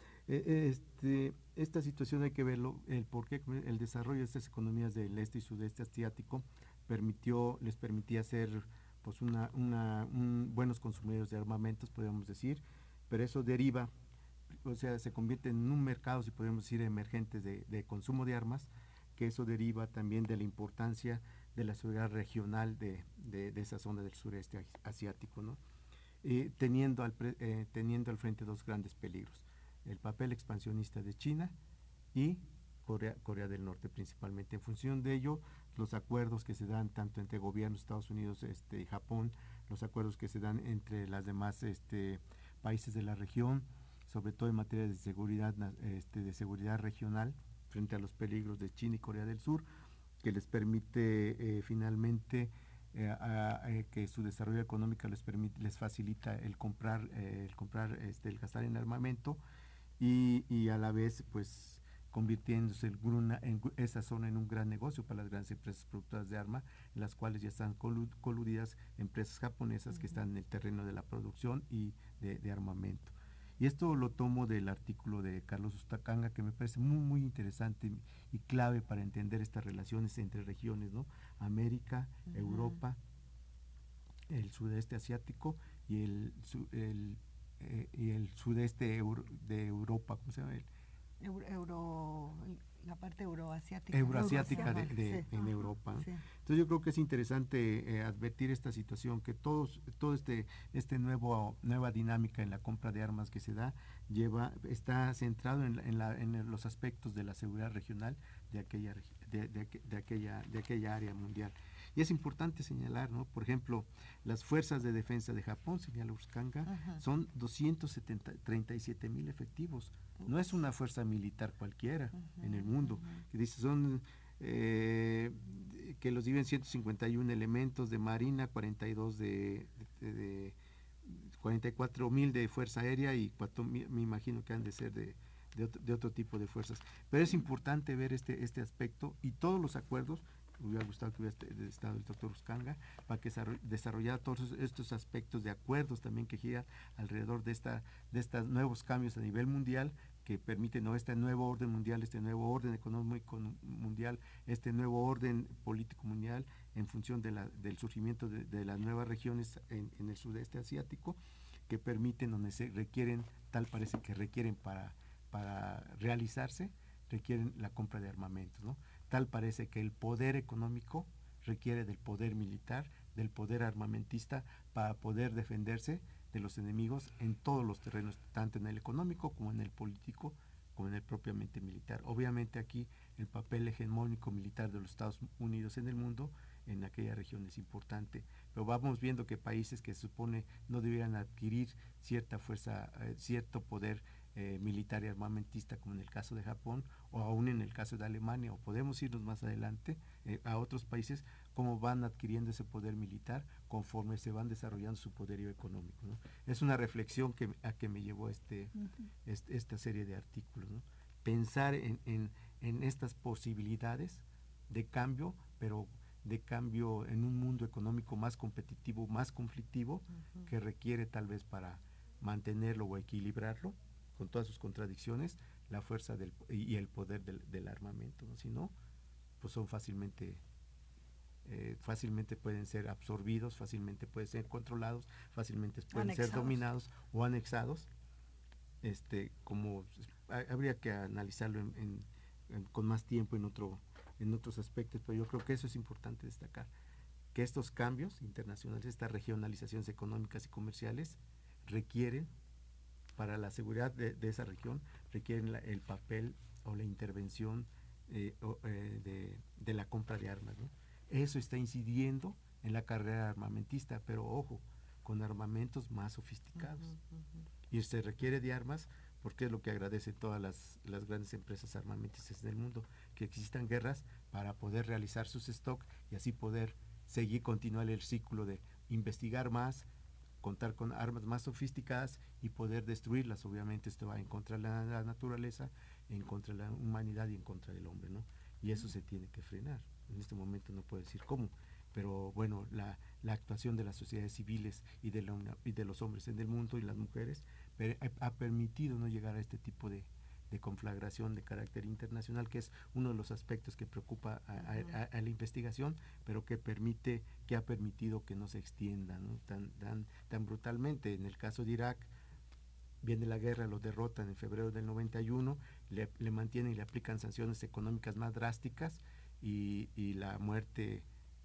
Esta situación hay que verlo, el por qué el desarrollo de estas economías del este y sudeste asiático les permitía ser pues buenos consumidores de armamentos, podríamos decir, pero eso deriva, o sea, se convierte en un mercado, si podemos decir, emergente de consumo de armas, que eso deriva también de la importancia de la seguridad regional de esa zona del sureste asiático, ¿no? Teniendo al frente dos grandes peligros: el papel expansionista de China y Corea del Norte principalmente. En función de ello, los acuerdos que se dan tanto entre gobiernos Estados Unidos y Japón, los acuerdos que se dan entre las demás países de la región, sobre todo en materia de seguridad regional frente a los peligros de China y Corea del Sur, que les permite finalmente que su desarrollo económico les facilita el gastar en armamento, y a la vez pues convirtiéndose esa zona en un gran negocio para las grandes empresas productoras de armas, en las cuales ya están coludidas empresas japonesas que están en el terreno de la producción y de armamento. Y esto lo tomo del artículo de Carlos Ustacanga, que me parece muy, muy interesante y clave para entender estas relaciones entre regiones, ¿no? América, Europa, el sudeste asiático y el sudeste de Europa, ¿cómo se llama? La parte euroasiática. Euroasiática Sí. en Europa, ¿no? Sí. Entonces yo creo que es interesante advertir esta situación, que todo nueva dinámica en la compra de armas que se da está centrado en los aspectos de la seguridad regional de aquella área mundial. Y es importante señalar, ¿no? Por ejemplo, las fuerzas de defensa de Japón, señala Ustacanga, son 237,000 efectivos. No es una fuerza militar cualquiera en el mundo. Que dice, son que los dividen 151 elementos de marina, 44,000 de fuerza aérea y 4,000, me imagino que han de ser de otro tipo de fuerzas. Pero es importante ver este aspecto y todos los acuerdos. Me hubiera gustado que hubiera estado el doctor Ustacanga para que desarrollara todos estos aspectos de acuerdos también que giran alrededor de estos nuevos cambios a nivel mundial que permiten, ¿no?, este nuevo orden mundial, este nuevo orden económico mundial, este nuevo orden político mundial en función del surgimiento de las nuevas regiones en el sudeste asiático, que permiten, donde se requieren, parece que requieren para realizarse, requieren la compra de armamentos, ¿no? Tal parece que el poder económico requiere del poder militar, del poder armamentista, para poder defenderse de los enemigos en todos los terrenos, tanto en el económico como en el político, como en el propiamente militar. Obviamente aquí el papel hegemónico militar de los Estados Unidos en el mundo, en aquella región, es importante, pero vamos viendo que países que se supone no debieran adquirir cierta fuerza, cierto poder militar y armamentista, como en el caso de Japón, o aún en el caso de Alemania, o podemos irnos más adelante a otros países, cómo van adquiriendo ese poder militar conforme se van desarrollando su poderío económico, ¿no? Es una reflexión a que me llevó esta serie de artículos, ¿no? Pensar en estas posibilidades de cambio, pero de cambio en un mundo económico más competitivo, más conflictivo, que requiere tal vez para mantenerlo o equilibrarlo, con todas sus contradicciones, la fuerza y el poder del armamento, ¿no? Si no, pues son fácilmente pueden ser absorbidos, fácilmente pueden ser controlados, fácilmente pueden ser dominados o anexados, como habría que analizarlo con más tiempo en otros aspectos, pero yo creo que eso es importante destacar, que estos cambios internacionales, estas regionalizaciones económicas y comerciales requieren, para la seguridad de esa región, requieren el papel o la intervención de la compra de armas, ¿no? Eso está incidiendo en la carrera armamentista, pero ojo, con armamentos más sofisticados. Y se requiere de armas porque es lo que agradecen todas las grandes empresas armamentistas del mundo, que existan guerras para poder realizar sus stocks y así poder continuar el ciclo de investigar más, contar con armas más sofisticadas y poder destruirlas. Obviamente esto va en contra de la naturaleza, en contra de la humanidad y en contra del hombre, ¿no? Y eso se tiene que frenar. En este momento no puedo decir cómo, pero bueno, la actuación de las sociedades civiles y de los hombres en el mundo y las mujeres ha permitido no llegar a este tipo de conflagración de carácter internacional, que es uno de los aspectos que preocupa a la investigación, pero que ha permitido que no se extienda, ¿no?, tan brutalmente. En el caso de Irak, viene la guerra, lo derrotan en febrero del 91, le mantienen y le aplican sanciones económicas más drásticas, y la muerte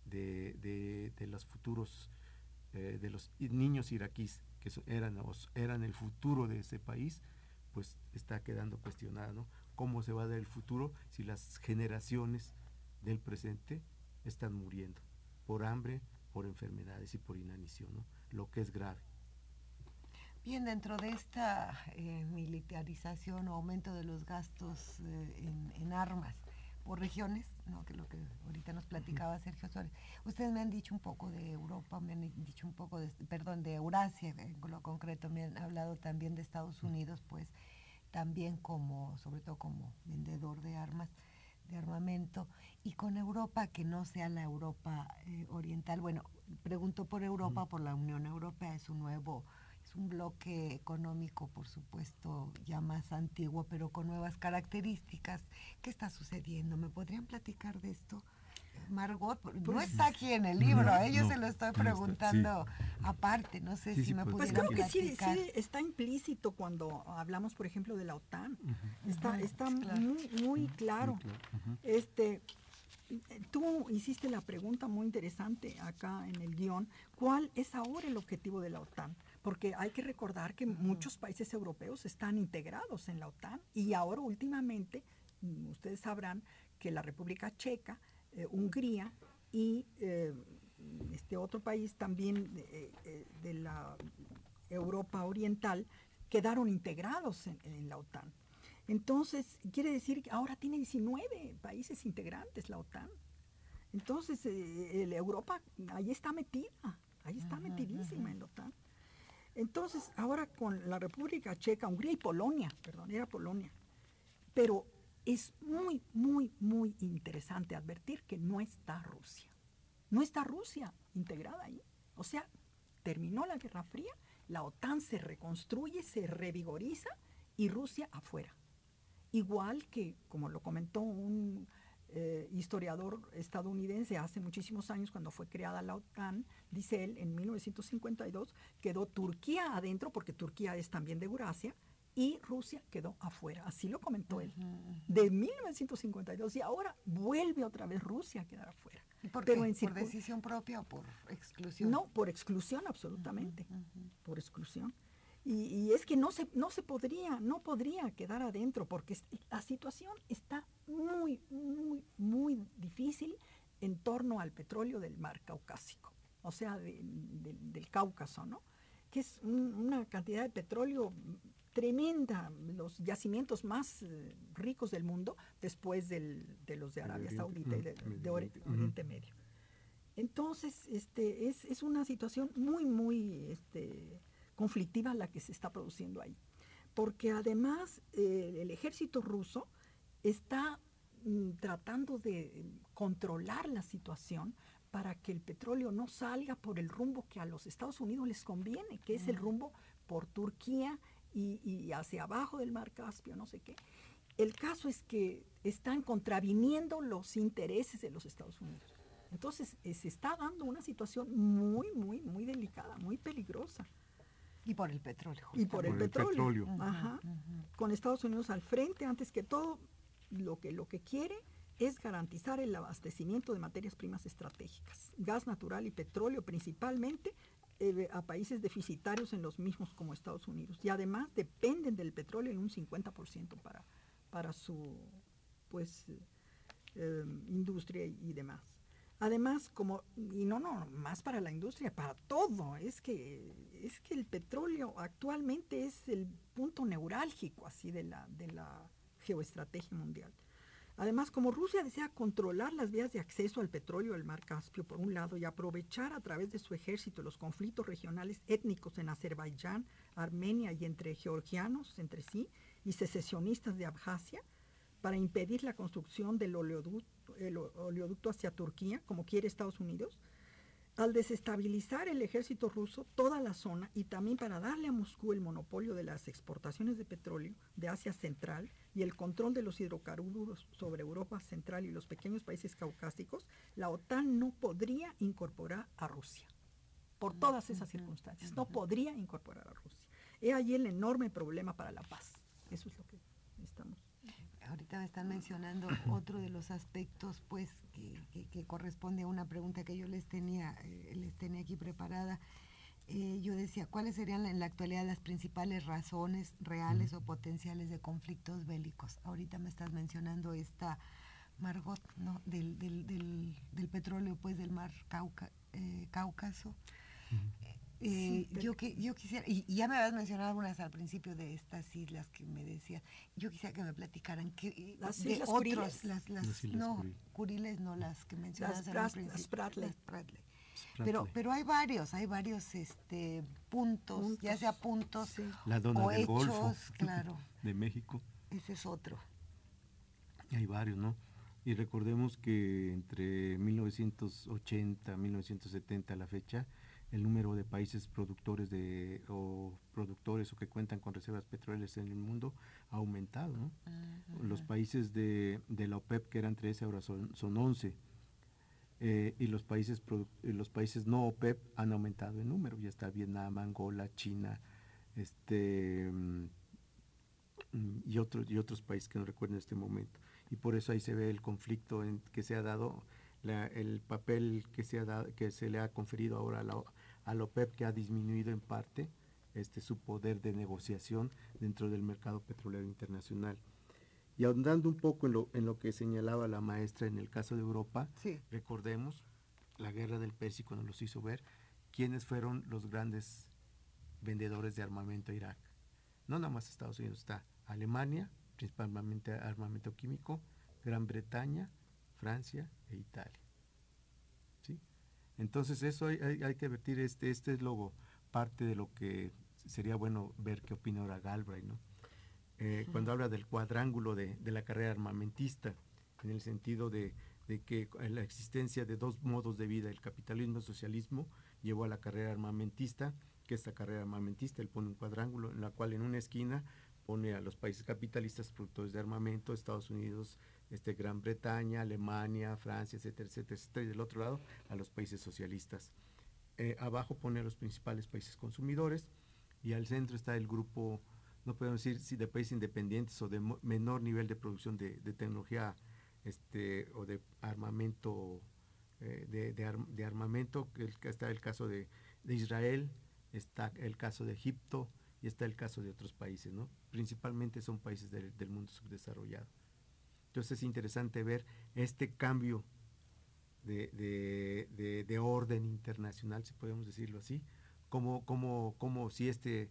de los futuros, de los niños iraquíes, que eran el futuro de ese país, pues está quedando cuestionada, ¿no? ¿Cómo se va a dar el futuro si las generaciones del presente están muriendo por hambre, por enfermedades y por inanición, ¿no? Lo que es grave. Bien, dentro de esta militarización o aumento de los gastos en armas por regiones, ¿no?, que lo que ahorita nos platicaba Sergio Suárez, ustedes me han dicho un poco de Europa, me han dicho un poco de Eurasia, en lo concreto, me han hablado también de Estados Unidos, pues, también sobre todo como vendedor de armas, de armamento, y con Europa, que no sea la Europa oriental. Bueno, pregunto por Europa, por la Unión Europea, es un bloque económico, por supuesto, ya más antiguo, pero con nuevas características. ¿Qué está sucediendo? ¿Me podrían platicar de esto? Margot, no está aquí en el libro, yo se lo estoy preguntando aparte, no sé si me pues pudieran creo que platicar. sí está implícito cuando hablamos, por ejemplo, de la OTAN. Está claro. muy claro. Tú hiciste la pregunta muy interesante acá en el guión, ¿cuál es ahora el objetivo de la OTAN? Porque hay que recordar que muchos países europeos están integrados en la OTAN y ahora últimamente, ustedes sabrán que la República Checa, Hungría y este otro país también de la Europa Oriental quedaron integrados en la OTAN. Entonces, quiere decir que ahora tiene 19 países integrantes la OTAN. Entonces, Europa ahí está metida, metidísima en la OTAN. Entonces, ahora con la República Checa, Hungría y Polonia, era Polonia, pero es muy interesante advertir que no está Rusia. No está Rusia integrada ahí. O sea, terminó la Guerra Fría, la OTAN se reconstruye, se revigoriza y Rusia afuera. Igual que, como lo comentó un historiador estadounidense hace muchísimos años cuando fue creada la OTAN, dice él, en 1952 quedó Turquía adentro, porque Turquía es también de Eurasia, y Rusia quedó afuera. Así lo comentó él. De 1952 y ahora vuelve otra vez Rusia a quedar afuera. ¿Por qué? ¿Por decisión propia o por exclusión? No, por exclusión absolutamente. Por exclusión. Y es que no podría quedar adentro porque la situación está muy difícil en torno al petróleo del mar Caucásico, o sea, del Cáucaso, ¿no? Que es una cantidad de petróleo tremenda, los yacimientos más ricos del mundo después de los de Arabia Saudita y de Oriente Medio. Entonces, es una situación muy conflictiva la que se está produciendo ahí, porque además el ejército ruso está tratando de controlar la situación para que el petróleo no salga por el rumbo que a los Estados Unidos les conviene, que es el rumbo por Turquía y hacia abajo del mar Caspio, no sé qué. El caso es que están contraviniendo los intereses de los Estados Unidos. Entonces se está dando una situación muy delicada, muy peligrosa. Y por el petróleo. Y por el petróleo. Ajá. Con Estados Unidos al frente, antes que todo, lo que quiere es garantizar el abastecimiento de materias primas estratégicas, gas natural y petróleo principalmente, a países deficitarios en los mismos como Estados Unidos. Y además dependen del petróleo en un 50% para su industria y demás. Además, más para la industria, para todo, es que el petróleo actualmente es el punto neurálgico así de la geoestrategia mundial. Además, como Rusia desea controlar las vías de acceso al petróleo del mar Caspio por un lado y aprovechar a través de su ejército los conflictos regionales étnicos en Azerbaiyán, Armenia y entre georgianos entre sí y secesionistas de Abjasia, para impedir la construcción del oleoducto hacia Turquía, como quiere Estados Unidos, al desestabilizar el ejército ruso toda la zona y también para darle a Moscú el monopolio de las exportaciones de petróleo de Asia Central y el control de los hidrocarburos sobre Europa Central y los pequeños países caucásicos, la OTAN no podría incorporar a Rusia. Por todas esas circunstancias, no podría incorporar a Rusia. He ahí el enorme problema para la paz. Eso es lo que estamos. Ahorita me están mencionando otro de los aspectos, pues, que corresponde a una pregunta que yo les tenía aquí preparada. Yo decía, ¿cuáles serían en la actualidad las principales razones reales o potenciales de conflictos bélicos? Ahorita me estás mencionando esta, Margot, ¿no? del petróleo, pues, del mar Cáucaso. Yo quisiera, y ya me habías mencionado algunas al principio de estas islas que me decías, yo quisiera que me platicaran las de otros, las Kuriles no, las que mencionaste al principio. Spratly. Las Spratly. Pero hay varios puntos, ya sea puntos Sí. La dona o del hechos, Golfo claro, de México. ese es otro. Y hay varios, ¿no? Y recordemos que entre 1980 y 1970 a la fecha, el número de países productores o que cuentan con reservas petroleras en el mundo ha aumentado, ¿no? Los países de la OPEP, que eran 13, ahora son 11. Y los países no OPEP han aumentado en número. Ya está Vietnam, Angola, China, y otros países que no recuerdo en este momento. Y por eso ahí se ve el conflicto que se ha dado, el papel que se le ha conferido ahora a la OPEP, que ha disminuido en parte su poder de negociación dentro del mercado petrolero internacional. Y ahondando un poco en lo que señalaba la maestra en el caso de Europa, Sí. recordemos la guerra del Pérsico nos los hizo ver quiénes fueron los grandes vendedores de armamento a Irak. No nada más Estados Unidos, está Alemania, principalmente armamento químico, Gran Bretaña, Francia e Italia. ¿Sí? Entonces eso hay que advertir, este es luego parte de lo que sería bueno ver qué opina ahora Galbraith, ¿no? Cuando habla del cuadrángulo de la carrera armamentista, en el sentido de que la existencia de dos modos de vida, el capitalismo y el socialismo, llevó a la carrera armamentista, que esta carrera armamentista, él pone un cuadrángulo en la cual en una esquina pone a los países capitalistas productores de armamento, Estados Unidos, Gran Bretaña, Alemania, Francia, etcétera, etcétera, etcétera, y del otro lado a los países socialistas. Abajo pone a los principales países consumidores, y al centro está el grupo, no podemos decir si de países independientes o de menor nivel de producción de tecnología o de armamento, de armamento, que está el caso de Israel, está el caso de Egipto y está el caso de otros países, ¿no? Principalmente son países del mundo subdesarrollado. Entonces es interesante ver este cambio de orden internacional, si podemos decirlo así, como si este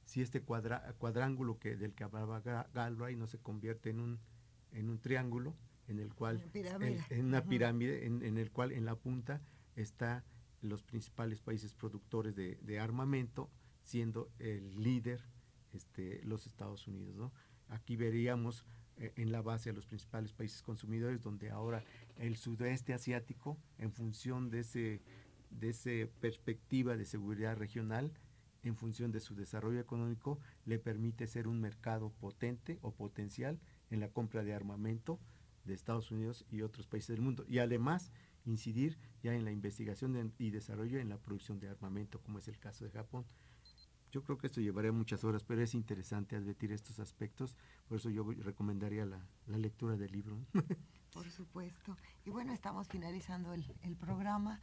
cuadrángulo del que hablaba Galbraith no se convierte en un triángulo, en el cual en una pirámide en el cual en la punta está los principales países productores de armamento, siendo el líder los Estados Unidos, ¿no? Aquí veríamos en la base a los principales países consumidores, donde ahora el sudeste asiático, en función de esa perspectiva de seguridad regional, en función de su desarrollo económico, le permite ser un mercado potente o potencial en la compra de armamento de Estados Unidos y otros países del mundo, y además incidir ya en la investigación y desarrollo en la producción de armamento, como es el caso de Japón. Yo creo que esto llevaría muchas horas, pero es interesante advertir estos aspectos, por eso yo recomendaría la lectura del libro. Por supuesto. Y bueno, estamos finalizando el programa.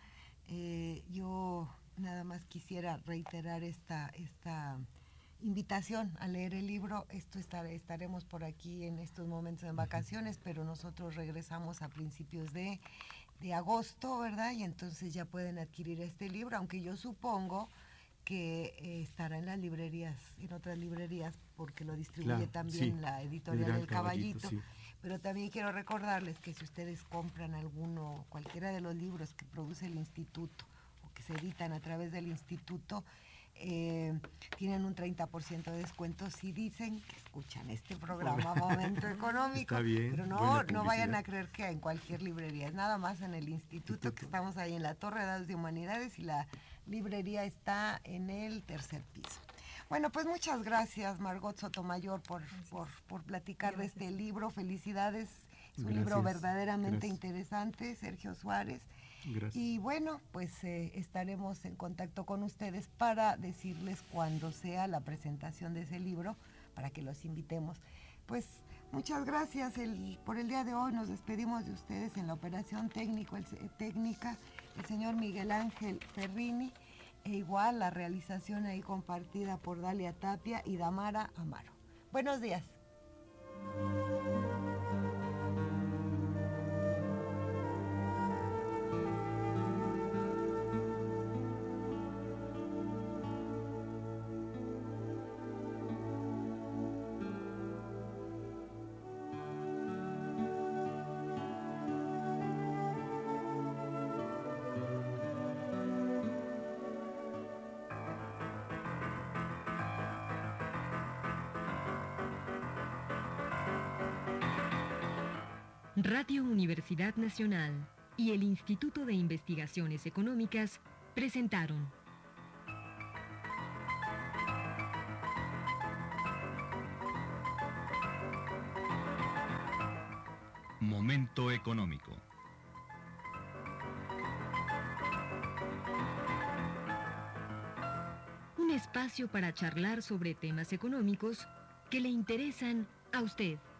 Yo nada más quisiera reiterar esta invitación a leer el libro. Estaremos por aquí en estos momentos en vacaciones, pero nosotros regresamos a principios de agosto, ¿verdad? Y entonces ya pueden adquirir este libro, aunque yo supongo que estará en las librerías, en otras librerías, porque lo distribuye también la editorial El Caballito. Sí. Pero también quiero recordarles que si ustedes compran cualquiera de los libros que produce el instituto o que se editan a través del instituto, tienen un 30% de descuento si dicen que escuchan este programa Momento Económico. Está bien, pero no vayan a creer que en cualquier librería, es nada más en el instituto, que estamos ahí en la Torre de Dados de Humanidades, y la librería está en el 3er piso. Bueno, pues muchas gracias, Margot Sotomayor, por platicar de este libro. Felicidades, es un libro verdaderamente interesante, Sergio Suárez. Gracias. Y bueno, pues estaremos en contacto con ustedes para decirles cuándo sea la presentación de ese libro, para que los invitemos. Pues muchas gracias por el día de hoy. Nos despedimos de ustedes en la operación técnica, el señor Miguel Ángel Ferrini, e igual la realización ahí compartida por Dalia Tapia y Damara Amaro. Buenos días. Radio Universidad Nacional y el Instituto de Investigaciones Económicas presentaron Momento económico. un espacio para charlar sobre temas económicos que le interesan a usted.